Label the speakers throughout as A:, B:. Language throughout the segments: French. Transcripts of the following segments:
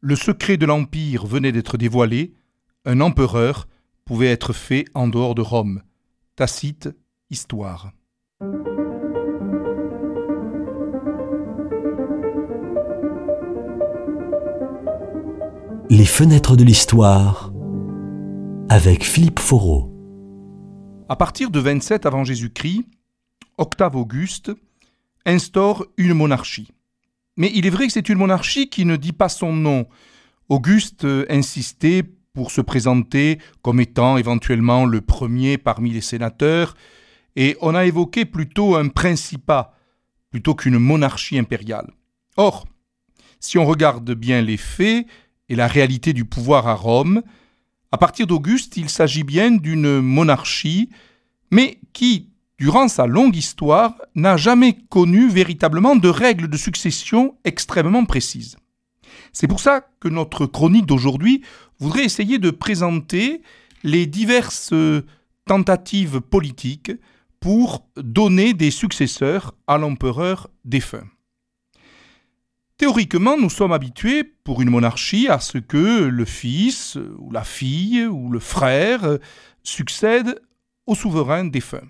A: le secret de l'Empire venait d'être dévoilé, un empereur pouvait être fait en dehors de Rome. Tacite, Histoire.
B: Les fenêtres de l'histoire avec Philippe Foreau.
A: À partir de 27 avant Jésus-Christ, Octave Auguste instaure une monarchie. Mais il est vrai que c'est une monarchie qui ne dit pas son nom. Auguste insistait pour se présenter comme étant éventuellement le premier parmi les sénateurs, et on a évoqué plutôt un principat plutôt qu'une monarchie impériale. Or, si on regarde bien les faits et la réalité du pouvoir à Rome, à partir d'Auguste, il s'agit bien d'une monarchie, mais qui, durant sa longue histoire, n'a jamais connu véritablement de règles de succession extrêmement précises. C'est pour ça que notre chronique d'aujourd'hui voudrait essayer de présenter les diverses tentatives politiques pour donner des successeurs à l'empereur défunt. Théoriquement, nous sommes habitués, pour une monarchie, à ce que le fils, ou la fille, ou le frère succède au souverain défunt.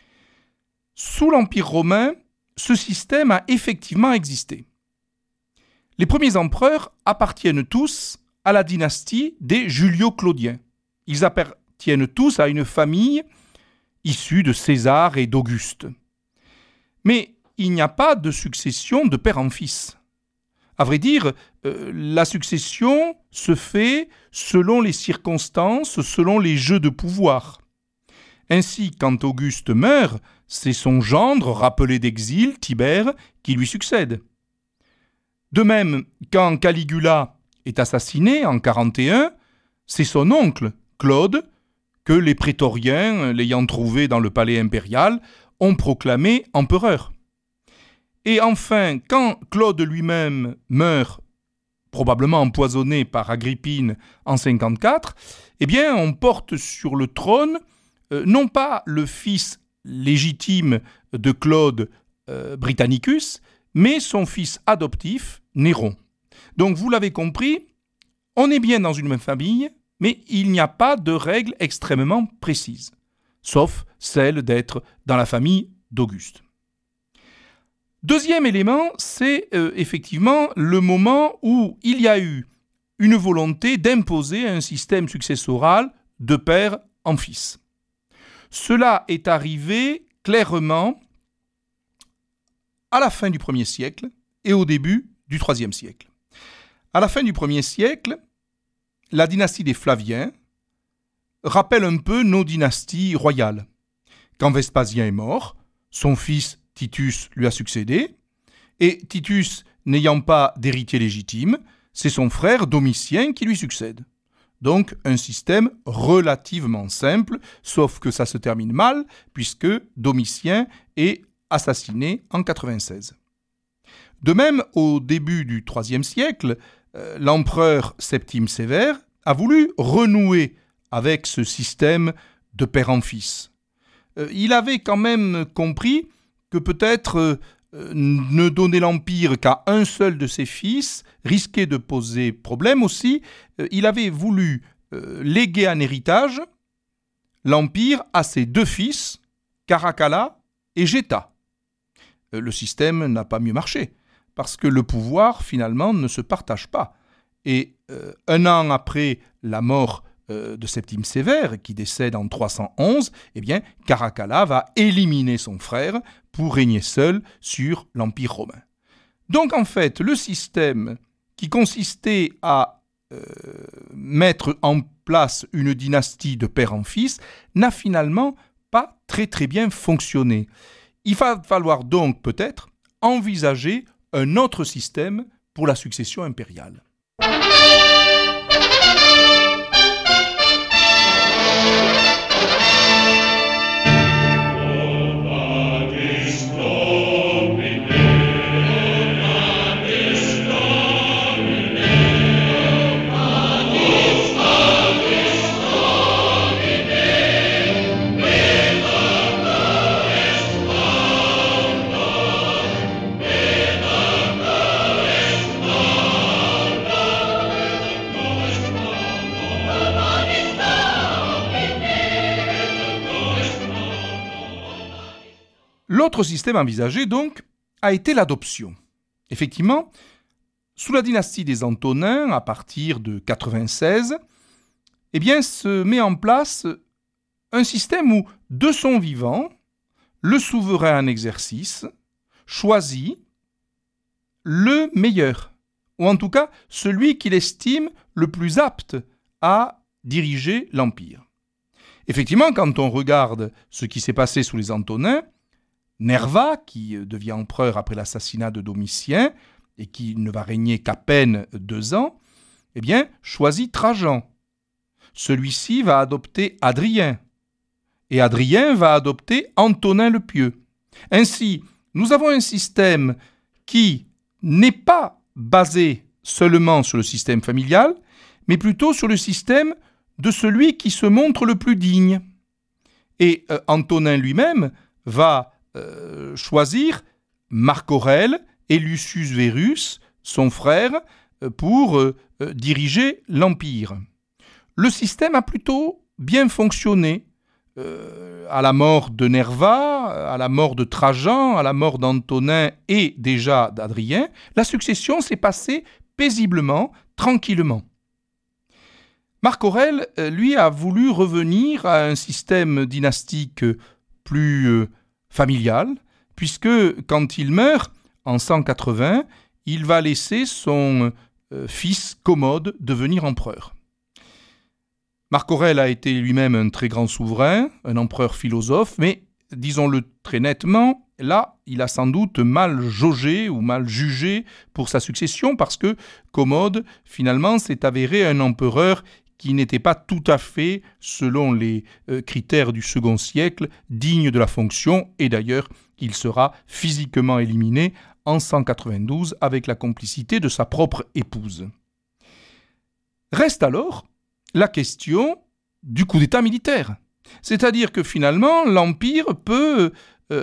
A: Sous l'Empire romain, ce système a effectivement existé. Les premiers empereurs appartiennent tous à la dynastie des Julio-Claudiens. Ils appartiennent tous à une famille issue de César et d'Auguste. Mais il n'y a pas de succession de père en fils. À vrai dire, la succession se fait selon les circonstances, selon les jeux de pouvoir. Ainsi, quand Auguste meurt, c'est son gendre, rappelé d'exil, Tibère, qui lui succède. De même, quand Caligula est assassiné en 41, c'est son oncle, Claude, que les prétoriens, l'ayant trouvé dans le palais impérial, ont proclamé empereur. Et enfin, quand Claude lui-même meurt, probablement empoisonné par Agrippine en 54, eh bien, on porte sur le trône non pas le fils légitime de Claude Britannicus, mais son fils adoptif, Néron. Donc, vous l'avez compris, on est bien dans une même famille, mais il n'y a pas de règles extrêmement précises, sauf celle d'être dans la famille d'Auguste. Deuxième élément, c'est effectivement le moment où il y a eu une volonté d'imposer un système successoral de père en fils. Cela est arrivé clairement à la fin du 1er siècle et au début du 3e siècle. À la fin du 1er siècle, la dynastie des Flaviens rappelle un peu nos dynasties royales. Quand Vespasien est mort, son fils Titus lui a succédé, et Titus n'ayant pas d'héritier légitime, c'est son frère Domitien qui lui succède. Donc un système relativement simple, sauf que ça se termine mal, puisque Domitien est assassiné en 96. De même, au début du IIIe siècle, l'empereur Septime Sévère a voulu renouer avec ce système de père en fils. Il avait quand même compris que peut-être ne donner l'empire qu'à un seul de ses fils risquait de poser problème aussi. Il avait voulu léguer en héritage l'empire à ses deux fils, Caracalla et Geta. Le système n'a pas mieux marché, parce que le pouvoir, finalement, ne se partage pas. Et un an après la mort de Septime Sévère, qui décède en 311, eh bien, Caracalla va éliminer son frère pour régner seul sur l'Empire romain. Donc, en fait, le système qui consistait à mettre en place une dynastie de père en fils n'a finalement pas très très bien fonctionné. Il va falloir donc peut-être envisager un autre système pour la succession impériale. L'autre système envisagé, donc, a été l'adoption. Effectivement, sous la dynastie des Antonins, à partir de 96, se met en place un système où, de son vivant, le souverain en exercice choisit le meilleur, ou en tout cas celui qu'il estime le plus apte à diriger l'Empire. Effectivement, quand on regarde ce qui s'est passé sous les Antonins, Nerva, qui devient empereur après l'assassinat de Domitien et qui ne va régner qu'à peine 2 ans, choisit Trajan. Celui-ci va adopter Adrien, et Adrien va adopter Antonin le Pieux. Ainsi, nous avons un système qui n'est pas basé seulement sur le système familial, mais plutôt sur le système de celui qui se montre le plus digne. Et Antonin lui-même va choisir Marc Aurèle et Lucius Verus, son frère, pour diriger l'Empire. Le système a plutôt bien fonctionné. À la mort de Nerva, à la mort de Trajan, à la mort d'Antonin et déjà d'Adrien, la succession s'est passée paisiblement, tranquillement. Marc Aurèle, lui, a voulu revenir à un système dynastique plus familial, puisque quand il meurt, en 180, il va laisser son fils Commode devenir empereur. Marc Aurèle a été lui-même un très grand souverain, un empereur philosophe, mais disons-le très nettement, là, il a sans doute mal jaugé ou mal jugé pour sa succession, parce que Commode, finalement, s'est avéré un empereur qui n'était pas tout à fait, selon les critères du second siècle, digne de la fonction, et d'ailleurs, il sera physiquement éliminé en 192 avec la complicité de sa propre épouse. Reste alors la question du coup d'État militaire. C'est-à-dire que finalement, l'Empire peut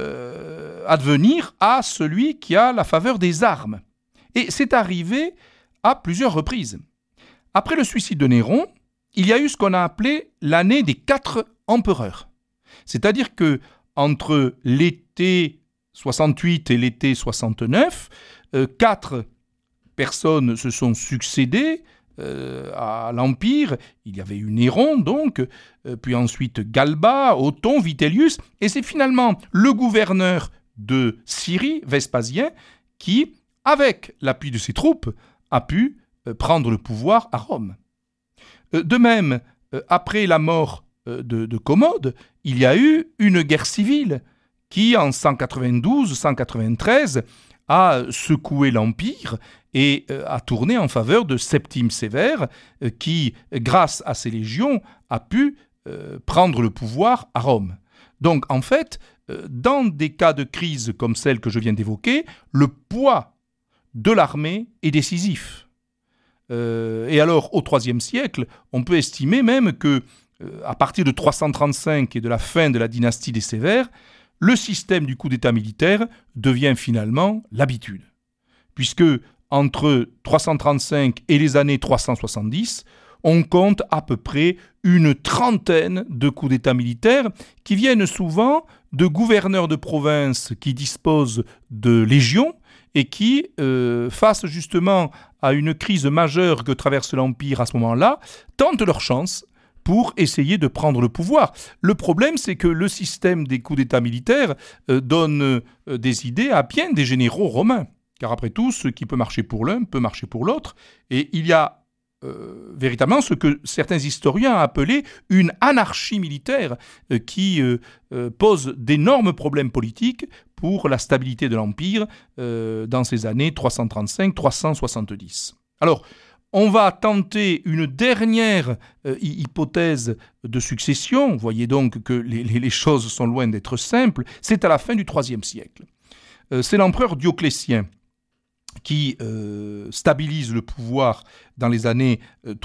A: advenir à celui qui a la faveur des armes. Et c'est arrivé à plusieurs reprises. Après le suicide de Néron, il y a eu ce qu'on a appelé l'année des 4 empereurs. C'est-à-dire que entre l'été 68 et l'été 69, 4 personnes se sont succédées à l'Empire. Il y avait eu Néron, donc, puis ensuite Galba, Othon, Vitellius, et c'est finalement le gouverneur de Syrie, Vespasien, qui, avec l'appui de ses troupes, a pu prendre le pouvoir à Rome. De même, après la mort de Commode, il y a eu une guerre civile qui, en 192-193, a secoué l'Empire et a tourné en faveur de Septime Sévère, qui, grâce à ses légions, a pu prendre le pouvoir à Rome. Donc, en fait, dans des cas de crise comme celle que je viens d'évoquer, le poids de l'armée est décisif. Et alors, au IIIe siècle, on peut estimer même que, à partir de 335 et de la fin de la dynastie des Sévères, le système du coup d'État militaire devient finalement l'habitude. Puisque, entre 335 et les années 370, on compte à peu près une trentaine de coups d'État militaires qui viennent souvent de gouverneurs de province qui disposent de légions et qui, face justement à une crise majeure que traverse l'Empire à ce moment-là, tentent leur chance pour essayer de prendre le pouvoir. Le problème, c'est que le système des coups d'État militaires donne des idées à bien des généraux romains. Car après tout, ce qui peut marcher pour l'un peut marcher pour l'autre. Et il y a véritablement ce que certains historiens ont appelé une anarchie militaire qui pose d'énormes problèmes politiques pour la stabilité de l'Empire dans ces années 335-370. Alors, on va tenter une dernière hypothèse de succession. Vous voyez donc que les choses sont loin d'être simples. C'est à la fin du IIIe siècle. C'est l'empereur Dioclétien qui stabilise le pouvoir dans les années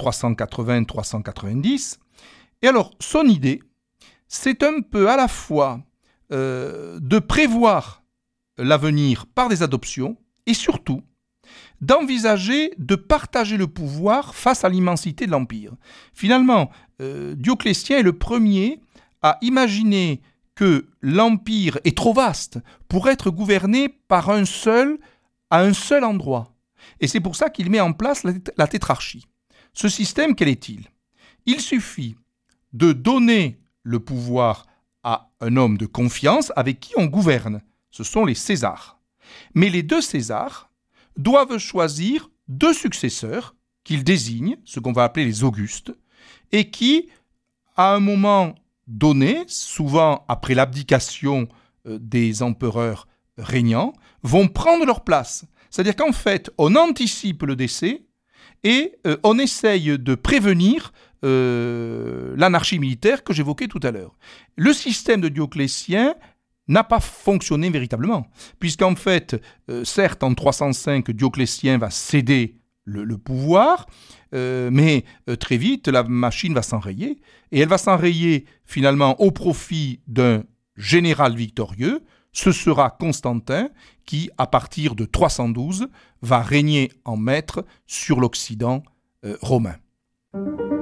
A: 380-390. Et alors, son idée, c'est un peu à la fois de prévoir l'avenir par des adoptions et surtout d'envisager de partager le pouvoir face à l'immensité de l'Empire. Finalement, Dioclétien est le premier à imaginer que l'Empire est trop vaste pour être gouverné par à un seul endroit. Et c'est pour ça qu'il met en place la tétrarchie. Ce système, quel est-il ? Il suffit de donner le pouvoir à un homme de confiance avec qui on gouverne. Ce sont les Césars. Mais les 2 Césars doivent choisir 2 successeurs qu'ils désignent, ce qu'on va appeler les Augustes, et qui, à un moment donné, souvent après l'abdication des empereurs régnants, vont prendre leur place. C'est-à-dire qu'en fait, on anticipe le décès et on essaye de prévenir l'anarchie militaire que j'évoquais tout à l'heure. Le système de Dioclétien n'a pas fonctionné véritablement, puisqu'en fait, certes, en 305, Dioclétien va céder le pouvoir, mais très vite, la machine va s'enrayer, et elle va s'enrayer finalement au profit d'un général victorieux. Ce sera Constantin qui, à partir de 312, va régner en maître sur l'Occident romain.